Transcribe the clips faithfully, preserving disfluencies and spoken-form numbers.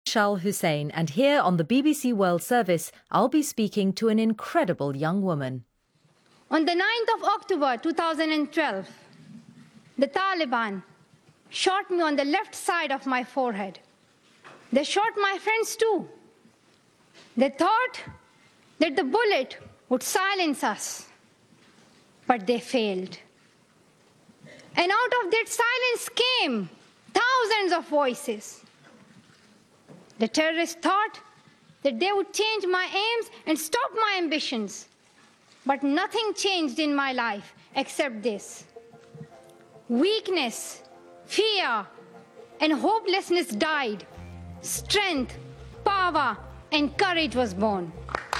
Shal Hussain, and here on the B B C World Service, I'll be speaking to an incredible young woman. On the ninth of October two thousand twelve, the Taliban shot me on the left side of my forehead. They shot my friends too. They thought that the bullet would silence us, but they failed. And out of that silence came thousands of voices. The terrorists thought that they would change my aims and stop my ambitions. But nothing changed in my life except this. Weakness, fear, and hopelessness died. Strength, power, and courage was born.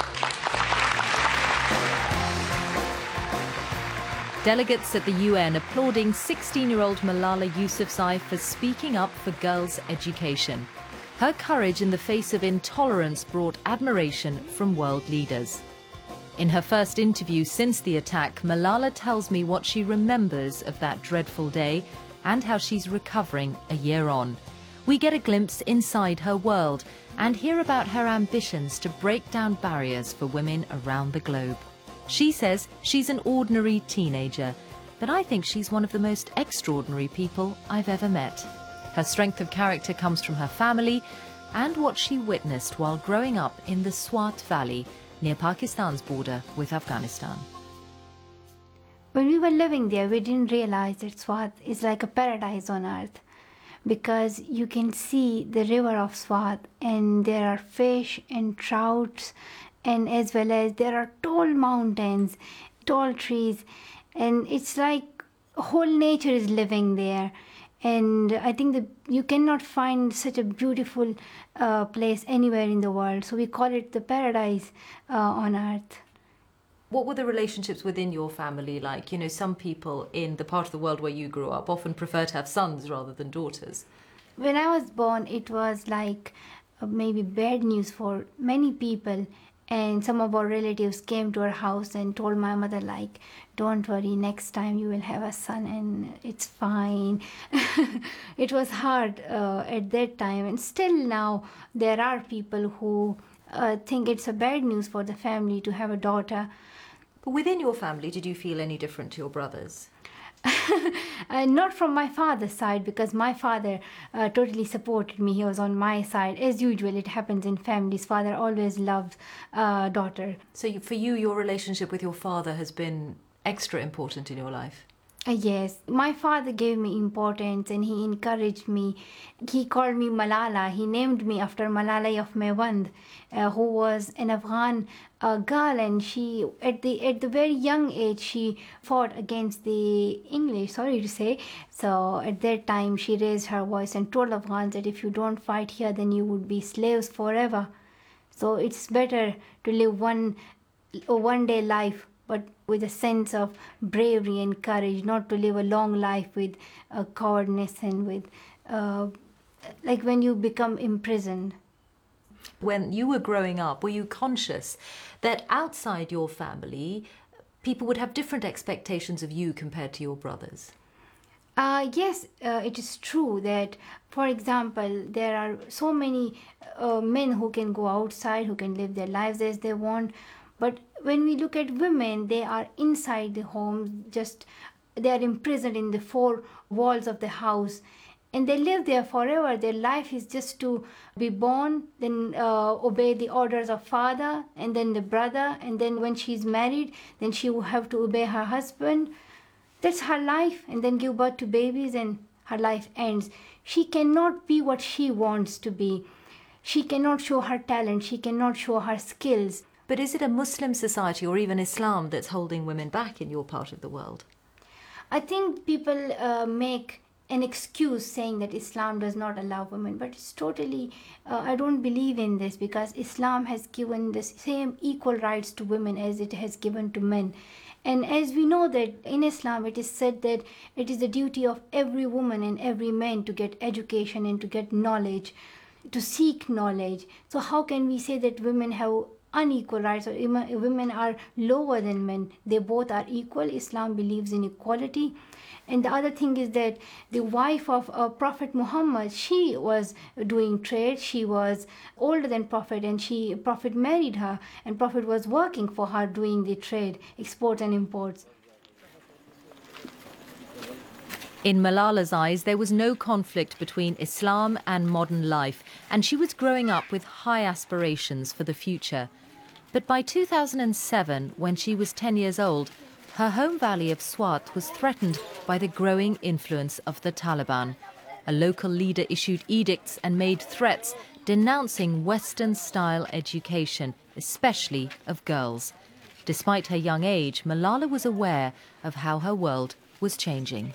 Delegates at the U N applauding sixteen-year-old Malala Yousafzai for speaking up for girls' education. Her courage in the face of intolerance brought admiration from world leaders. In her first interview since the attack, Malala tells me what she remembers of that dreadful day and how she's recovering a year on. We get a glimpse inside her world and hear about her ambitions to break down barriers for women around the globe. She says she's an ordinary teenager, but I think she's one of the most extraordinary people I've ever met. Her strength of character comes from her family and what she witnessed while growing up in the Swat Valley, near Pakistan's border with Afghanistan. When we were living there, we didn't realize that Swat is like a paradise on earth, because you can see the river of Swat and there are fish and trouts, and as well as there are tall mountains, tall trees, and it's like whole nature is living there. And I think that you cannot find such a beautiful uh, place anywhere in the world. So we call it the paradise uh, on earth. What were the relationships within your family like? You know, some people in the part of the world where you grew up often prefer to have sons rather than daughters. When I was born, it was like uh, maybe bad news for many people. And some of our relatives came to our house and told my mother, like, don't worry, next time you will have a son and it's fine. It was hard uh, at that time. And still now, there are people who uh, think it's a bad news for the family to have a daughter. But within your family, did you feel any different to your brothers? uh, not from my father's side, because my father uh, totally supported me. He was on my side. As usual, it happens in families. Father always loves uh, daughter. So you, for you, your relationship with your father has been extra important in your life? Uh, yes, my father gave me importance and he encouraged me. He called me Malala. He named me after Malala of Mewand, uh, who was an Afghan uh, girl, and she at the at the very young age she fought against the English. Sorry to say. So at that time she raised her voice and told Afghans that if you don't fight here, then you would be slaves forever. So it's better to live one one day life, but with a sense of bravery and courage, not to live a long life with uh, cowardness and with, uh, like when you become imprisoned. When you were growing up, were you conscious that outside your family, people would have different expectations of you compared to your brothers? Uh, yes, uh, it is true that, for example, there are so many uh, men who can go outside, who can live their lives as they want. But when we look at women, they are inside the home, just they are imprisoned in the four walls of the house, and they live there forever. Their life is just to be born, then uh, obey the orders of father, and then the brother, and then when she's married, then she will have to obey her husband. That's her life, and then give birth to babies, and her life ends. She cannot be what she wants to be. She cannot show her talent. She cannot show her skills. But is it a Muslim society or even Islam that's holding women back in your part of the world? I think people uh, make an excuse saying that Islam does not allow women, but it's totally, uh, I don't believe in this, because Islam has given the same equal rights to women as it has given to men. And as we know that in Islam, it is said that it is the duty of every woman and every man to get education and to get knowledge, to seek knowledge. So how can we say that women have unequal rights, or women are lower than men? They both are equal. Islam believes in equality. And the other thing is that the wife of uh, Prophet Muhammad, she was doing trade. She was older than Prophet, and she Prophet married her, and Prophet was working for her doing the trade, exports and imports. In Malala's eyes, there was no conflict between Islam and modern life, and she was growing up with high aspirations for the future. But by two thousand seven, when she was ten years old, her home valley of Swat was threatened by the growing influence of the Taliban. A local leader issued edicts and made threats denouncing Western-style education, especially of girls. Despite her young age, Malala was aware of how her world was changing.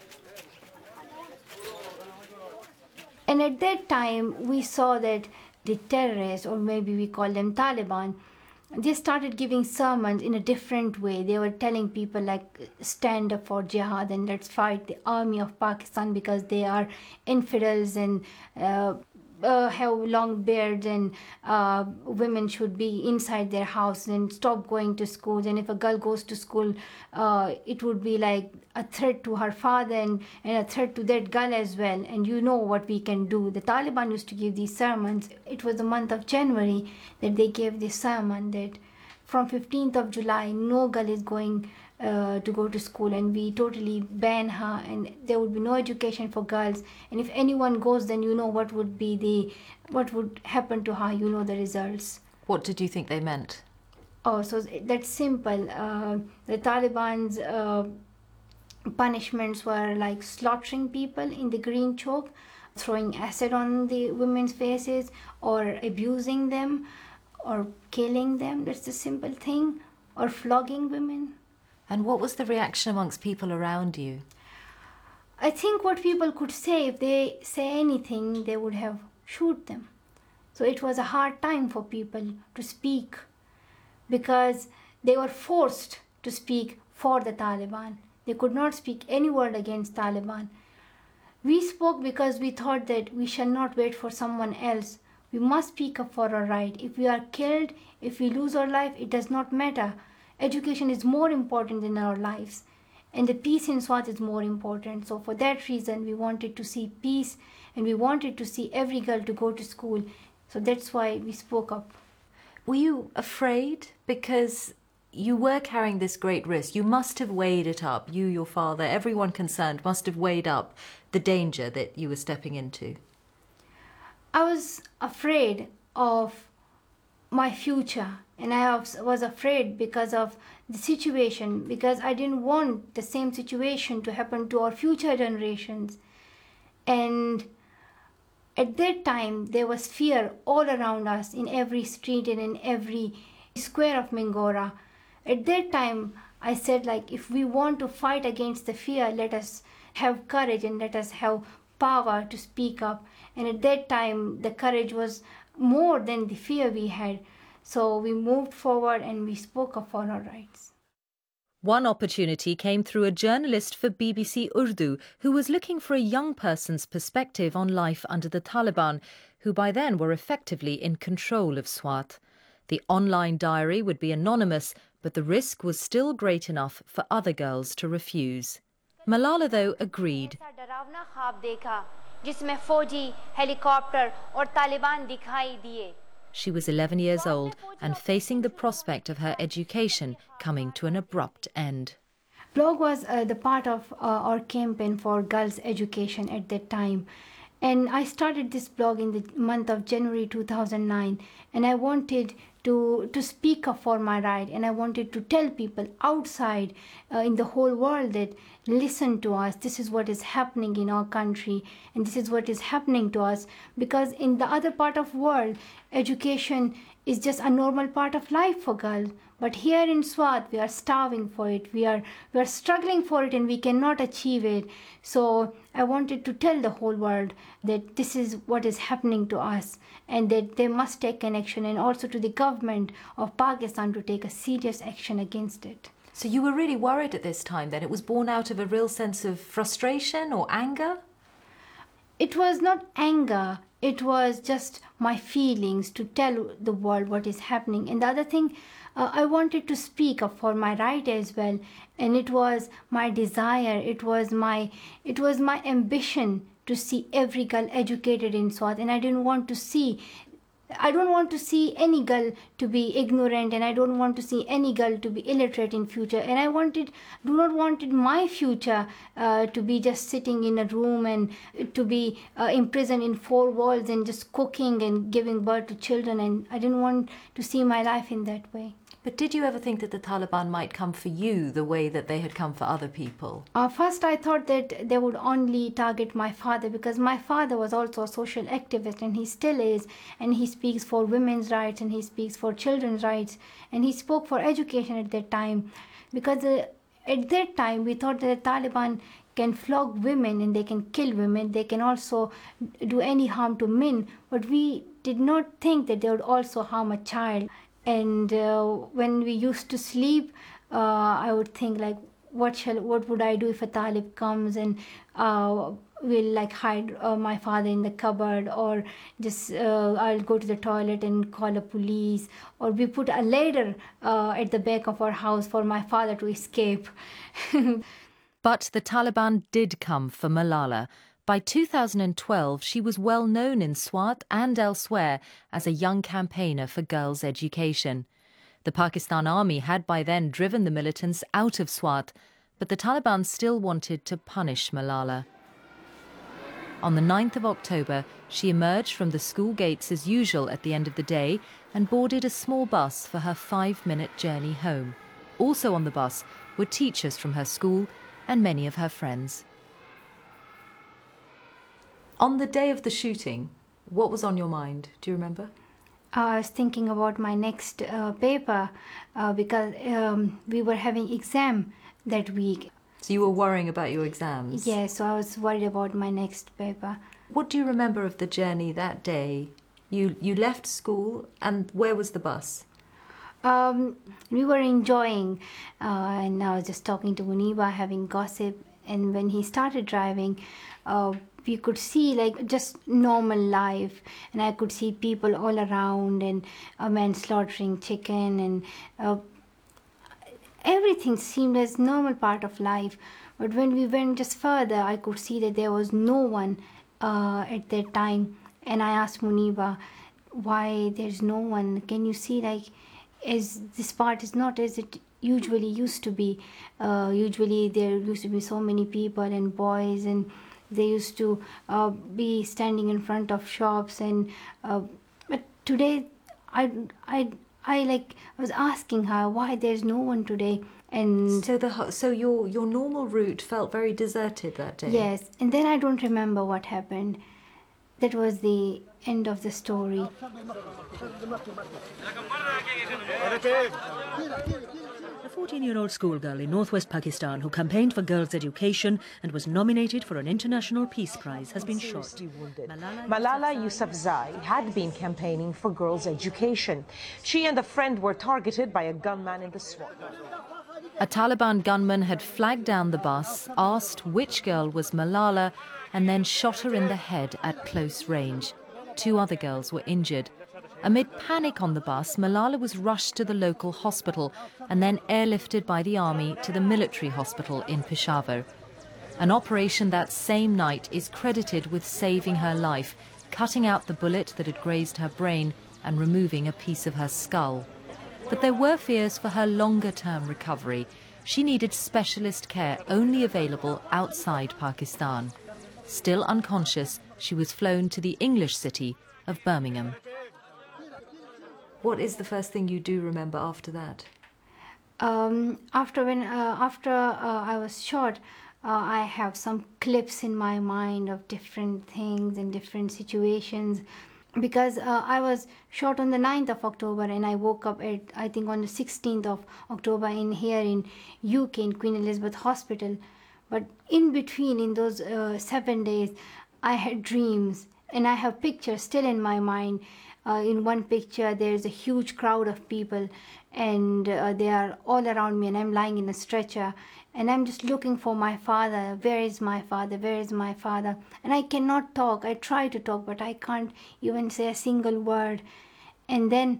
And at that time, we saw that the terrorists, or maybe we call them Taliban, they started giving sermons in a different way. They were telling people like, stand up for jihad and let's fight the army of Pakistan because they are infidels and uh, uh, have long beards, and uh, women should be inside their house and stop going to schools. And if a girl goes to school, uh, it would be like a threat to her father and, and a threat to that girl as well. And you know what we can do. The Taliban used to give these sermons. It was the month of January that they gave this sermon that from fifteenth of July, no girl is going uh, to go to school, and we totally ban her, and there would be no education for girls. And if anyone goes, then you know what would be the, what would happen to her. You know the results. What did you think they meant? Oh, so that's simple. Uh, the Taliban's uh, punishments were like slaughtering people in the green chalk, throwing acid on the women's faces, or abusing them, or killing them. That's the simple thing. Or flogging women. And what was the reaction amongst people around you? I think what people could say, if they say anything, they would have shoot them. So it was a hard time for people to speak, because they were forced to speak for the Taliban. They could not speak any word against Taliban. We spoke because we thought that we shall not wait for someone else. We must speak up for our right. If we are killed, if we lose our life, it does not matter. Education is more important than our lives. And the peace in Swat is more important. So for that reason, we wanted to see peace, and we wanted to see every girl to go to school. So that's why we spoke up. Were you afraid? Because you were carrying this great risk. You must have weighed it up. You, your father, everyone concerned must have weighed up the danger that you were stepping into. I was afraid of my future, and I was afraid because of the situation, because I didn't want the same situation to happen to our future generations. And at that time, there was fear all around us, in every street and in every square of Mingora. At that time, I said, like, if we want to fight against the fear, let us have courage and let us have power to speak up. And at that time, the courage was more than the fear we had. So we moved forward and we spoke up for our rights. One opportunity came through a journalist for B B C Urdu who was looking for a young person's perspective on life under the Taliban, who by then were effectively in control of Swat. The online diary would be anonymous, but the risk was still great enough for other girls to refuse. Malala, though, agreed. She was eleven years old and facing the prospect of her education coming to an abrupt end. Blog was uh, the part of uh, our campaign for girls' education at that time. And I started this blog in the month of January two thousand nine, and I wanted to, to speak up for my right, and I wanted to tell people outside uh, in the whole world that listen to us, this is what is happening in our country, and this is what is happening to us, because in the other part of the world, education is just a normal part of life for girls. But here in Swat, we are starving for it. We are we are struggling for it, and we cannot achieve it. So I wanted to tell the whole world that this is what is happening to us, and that they must take an action, and also to the government of Pakistan to take a serious action against it. So you were really worried at this time then? It was born out of a real sense of frustration or anger? It was not anger. it was just my feelings to tell the world what is happening. And the other thing, uh, I wanted to speak up for my right as well, and it was my desire, it was my it was my ambition to see every girl educated in Swat. And I didn't want to see I don't want to see any girl to be ignorant, and I don't want to see any girl to be illiterate in future. And I wanted, do not wanted my future uh, to be just sitting in a room and to be uh, imprisoned in four walls and just cooking and giving birth to children. And I didn't want to see my life in that way. But did you ever think that the Taliban might come for you the way that they had come for other people? Uh, first, I thought that they would only target my father, because my father was also a social activist, and he still is, and he speaks for women's rights, and he speaks for children's rights, and he spoke for education at that time. Because uh, at that time, we thought that the Taliban can flog women and they can kill women. They can also do any harm to men, but we did not think that they would also harm a child. And uh, when we used to sleep, uh, I would think like, what shall, what would I do if a Talib comes and uh, will like hide uh, my father in the cupboard, or just uh, I'll go to the toilet and call a police, or we put a ladder uh, at the back of our house for my father to escape. But the Taliban did come for Malala. By two thousand twelve, she was well known in Swat and elsewhere as a young campaigner for girls' education. The Pakistan Army had by then driven the militants out of Swat, but the Taliban still wanted to punish Malala. On the ninth of October, she emerged from the school gates as usual at the end of the day and boarded a small bus for her five-minute journey home. Also on the bus were teachers from her school and many of her friends. On the day of the shooting, what was on your mind? Do you remember? I was thinking about my next uh, paper uh, because um, we were having exam that week. So you were worrying about your exams? Yeah, so I was worried about my next paper. What do you remember of the journey that day? You you left school, and where was the bus? Um, we were enjoying, uh, and I was just talking to Muniba, having gossip. And when he started driving, uh, we could see like just normal life, and I could see people all around, and a man slaughtering chicken, and uh, everything seemed as normal part of life. But when we went just further, I could see that there was no one uh, at that time. And I asked Muniba, why there's no one? Can you see like, as this part is not as it usually used to be. Uh, usually there used to be so many people and boys, and they used to uh, be standing in front of shops. And uh, but today, I I I like I was asking her why there's no one today. And so the so your your normal route felt very deserted that day. Yes, and then I don't remember what happened. That was the end of the story. A fourteen-year-old schoolgirl in northwest Pakistan who campaigned for girls' education and was nominated for an International Peace Prize has been shot. Malala, Malala Yousafzai had been campaigning for girls' education. She and a friend were targeted by a gunman in the Swat. A Taliban gunman had flagged down the bus, asked which girl was Malala, and then shot her in the head at close range. Two other girls were injured. Amid panic on the bus, Malala was rushed to the local hospital and then airlifted by the army to the military hospital in Peshawar. An operation that same night is credited with saving her life, cutting out the bullet that had grazed her brain and removing a piece of her skull. But there were fears for her longer-term recovery. She needed specialist care only available outside Pakistan. Still unconscious, she was flown to the English city of Birmingham. What is the first thing you do remember after that? Um, after when uh, after uh, I was shot, uh, I have some clips in my mind of different things and different situations. Because uh, I was shot on the ninth of October, and I woke up at, I think, on the sixteenth of October in here in U K in Queen Elizabeth Hospital. But in between, in those uh, seven days, I had dreams, and I have pictures still in my mind Uh, in one picture, there's a huge crowd of people, and uh, they are all around me, and I'm lying in a stretcher, and I'm just looking for my father. Where is my father? Where is my father? And I cannot talk. I try to talk, but I can't even say a single word. And then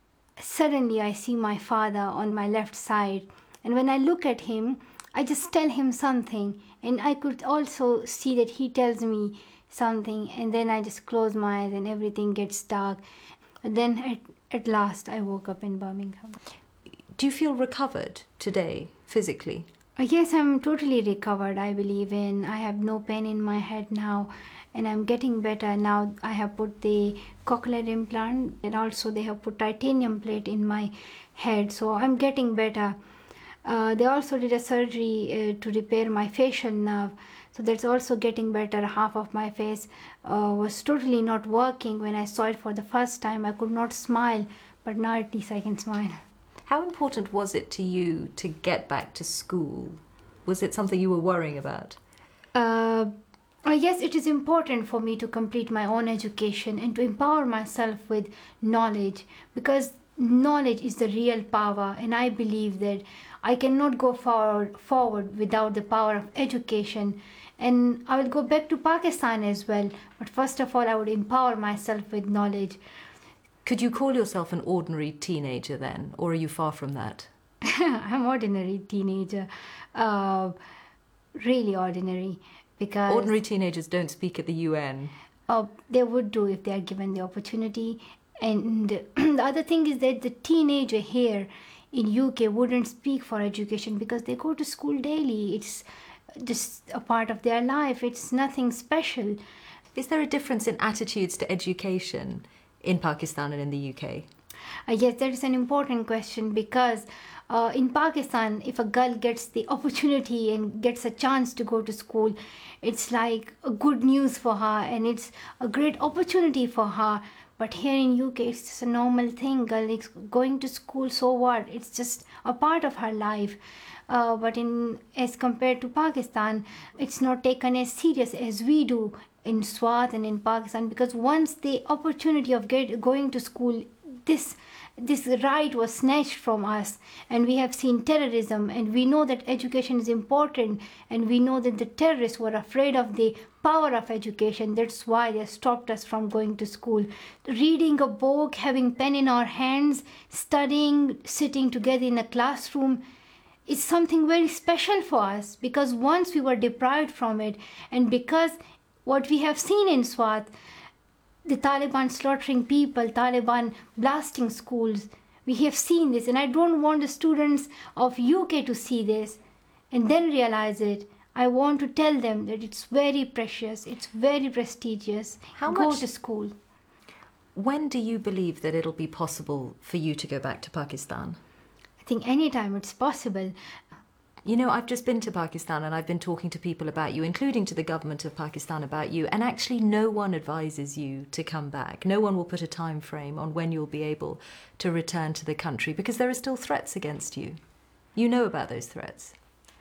suddenly I see my father on my left side, and when I look at him, I just tell him something, and I could also see that he tells me something, and then I just close my eyes and everything gets dark. And then at, at last I woke up in Birmingham. Do you feel recovered today, physically? Uh, Yes, I'm totally recovered, I believe, and I have no pain in my head now, and I'm getting better. Now I have put the cochlear implant, and also they have put titanium plate in my head, so I'm getting better. Uh, they also did a surgery uh, to repair my facial nerve, so that's also getting better. Half of my face uh, was totally not working when I saw it for the first time. I could not smile, but now at least I can smile. How important was it to you to get back to school? Was it something you were worrying about? Uh, uh, yes, it is important for me to complete my own education and to empower myself with knowledge, because knowledge is the real power, and I believe that I cannot go forward, forward without the power of education. And I will go back to Pakistan as well, but first of all, I would empower myself with knowledge. Could you call yourself an ordinary teenager then, or are you far from that? I'm ordinary teenager, uh, really ordinary, because Ordinary teenagers don't speak at the U N. uh, they would do if they are given the opportunity. And the other thing is that the teenager here in U K wouldn't speak for education because they go to school daily. It's just a part of their life. It's nothing special. Is there a difference in attitudes to education in Pakistan and in the U K? Uh, yes, that is an important question, because uh, in Pakistan, if a girl gets the opportunity and gets a chance to go to school, it's like a good news for her, and it's a great opportunity for her. But here in U K, it's just a normal thing. Girl is going to school, so what? It's just a part of her life. Uh, but in as compared to Pakistan, it's not taken as serious as we do in Swat and in Pakistan, because once the opportunity of get, going to school, this this right was snatched from us, and we have seen terrorism, and we know that education is important, and we know that the terrorists were afraid of the power of education. That's why they stopped us from going to school. Reading a book, having pen in our hands, studying, sitting together in a classroom is something very special for us, because once we were deprived from it, and because what we have seen in Swat, the Taliban slaughtering people, Taliban blasting schools, we have seen this, and I don't want the students of U K to see this and then realize it. I want to tell them that it's very precious, it's very prestigious. How Go much- to school. When do you believe that it'll be possible for you to go back to Pakistan? I think anytime it's possible. You know, I've just been to Pakistan and I've been talking to people about you, including to the government of Pakistan about you, and actually no one advises you to come back. No one will put a time frame on when you'll be able to return to the country, because there are still threats against you. You know about those threats.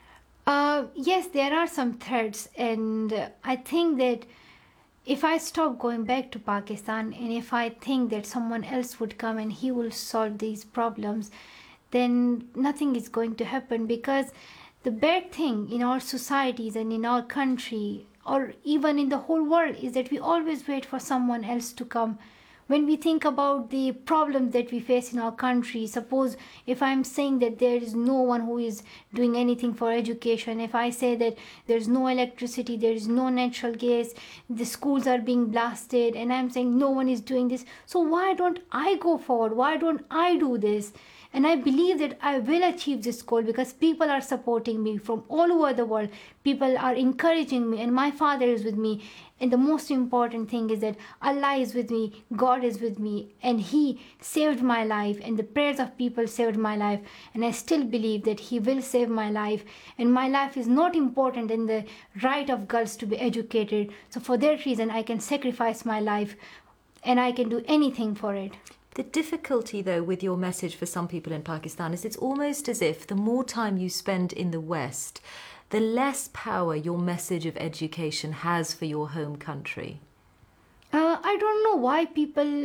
Uh, yes, there are some threats, and uh, I think that if I stop going back to Pakistan, and if I think that someone else would come and he will solve these problems, then nothing is going to happen, because the bad thing in our societies and in our country, or even in the whole world, is that we always wait for someone else to come. When we think about the problems that we face in our country, suppose if I'm saying that there is no one who is doing anything for education, if I say that there's no electricity, there is no natural gas, the schools are being blasted, and I'm saying no one is doing this, so why don't I go forward? Why don't I do this? And I believe that I will achieve this goal, because people are supporting me from all over the world. People are encouraging me, and my father is with me. And the most important thing is that Allah is with me, God is with me, and He saved my life, and the prayers of people saved my life. And I still believe that He will save my life. And my life is not important in the right of girls to be educated. So for that reason, I can sacrifice my life, and I can do anything for it. The difficulty, though, with your message for some people in Pakistan is it's almost as if the more time you spend in the West, the less power your message of education has for your home country. Uh, I don't know why people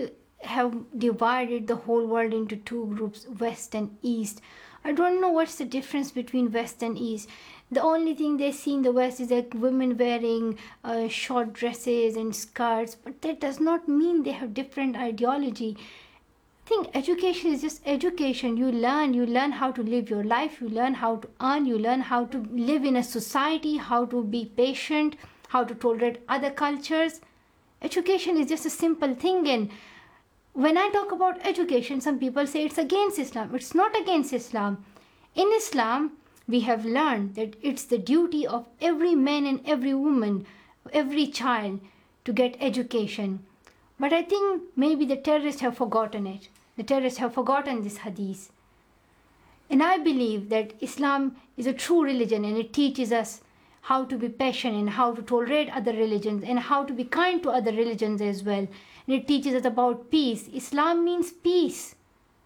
have divided the whole world into two groups, West and East. I don't know what's the difference between West and East. The only thing they see in the West is like women wearing uh, short dresses and skirts, but that does not mean they have different ideology. I think education is just education. You learn, you learn how to live your life, you learn how to earn, you learn how to live in a society, how to be patient, how to tolerate other cultures. Education is just a simple thing. And when I talk about education, some people say it's against Islam. It's not against Islam. In Islam, we have learned that it's the duty of every man and every woman, every child, to get education. But I think maybe the terrorists have forgotten it. The terrorists have forgotten this hadith. And I believe that Islam is a true religion, and it teaches us how to be patient and how to tolerate other religions and how to be kind to other religions as well. And it teaches us about peace. Islam means peace.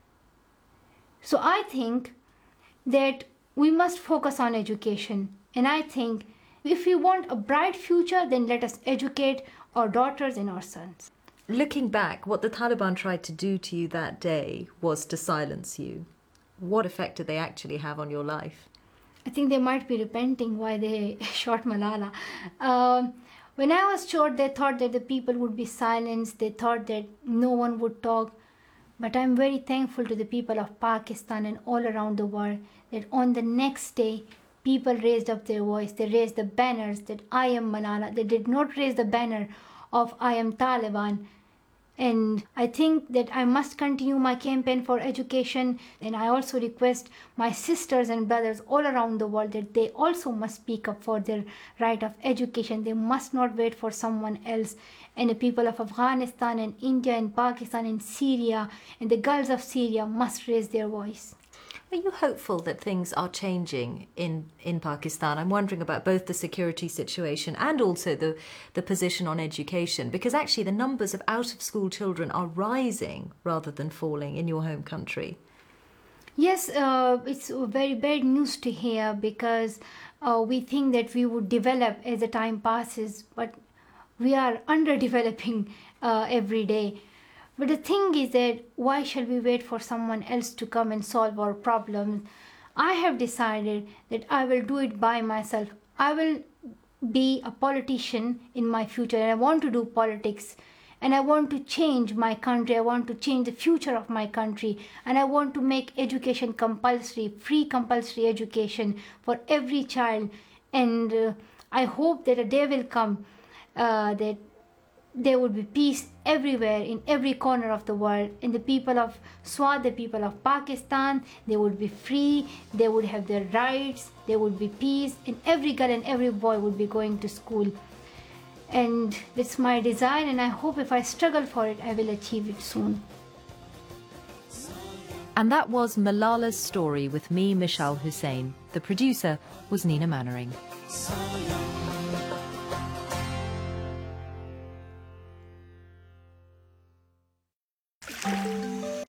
So I think that we must focus on education. And I think if we want a bright future, then let us educate our daughters and our sons. Looking back, what the Taliban tried to do to you that day was to silence you. What effect did they actually have on your life? I think they might be repenting why they shot Malala. Um, when I was shot, they thought that the people would be silenced. They thought that no one would talk. But I'm very thankful to the people of Pakistan and all around the world that on the next day, people raised up their voice. They raised the banners that I am Malala. They did not raise the banner of I am Taliban. And I think that I must continue my campaign for education. And I also request my sisters and brothers all around the world that they also must speak up for their right of education. They must not wait for someone else. And the people of Afghanistan and India and Pakistan and Syria and the girls of Syria must raise their voice. Are you hopeful that things are changing in, in Pakistan? I'm wondering about both the security situation and also the, the position on education, because actually the numbers of out-of-school children are rising rather than falling in your home country. Yes, uh, it's very bad news to hear, because uh, we think that we would develop as the time passes, but we are underdeveloping uh, every day. But the thing is that why shall we wait for someone else to come and solve our problems? I have decided that I will do it by myself. I will be a politician in my future, and I want to do politics. And I want to change my country. I want to change the future of my country. And I want to make education compulsory, free compulsory education for every child. And uh, I hope that a day will come uh, that there would be peace everywhere, in every corner of the world. And the people of Swat, the people of Pakistan, they would be free, they would have their rights, there would be peace, and every girl and every boy would be going to school. And it's my desire, and I hope if I struggle for it, I will achieve it soon. And that was Malala's story with me, Mishal Hussain. The producer was Nina Mannering.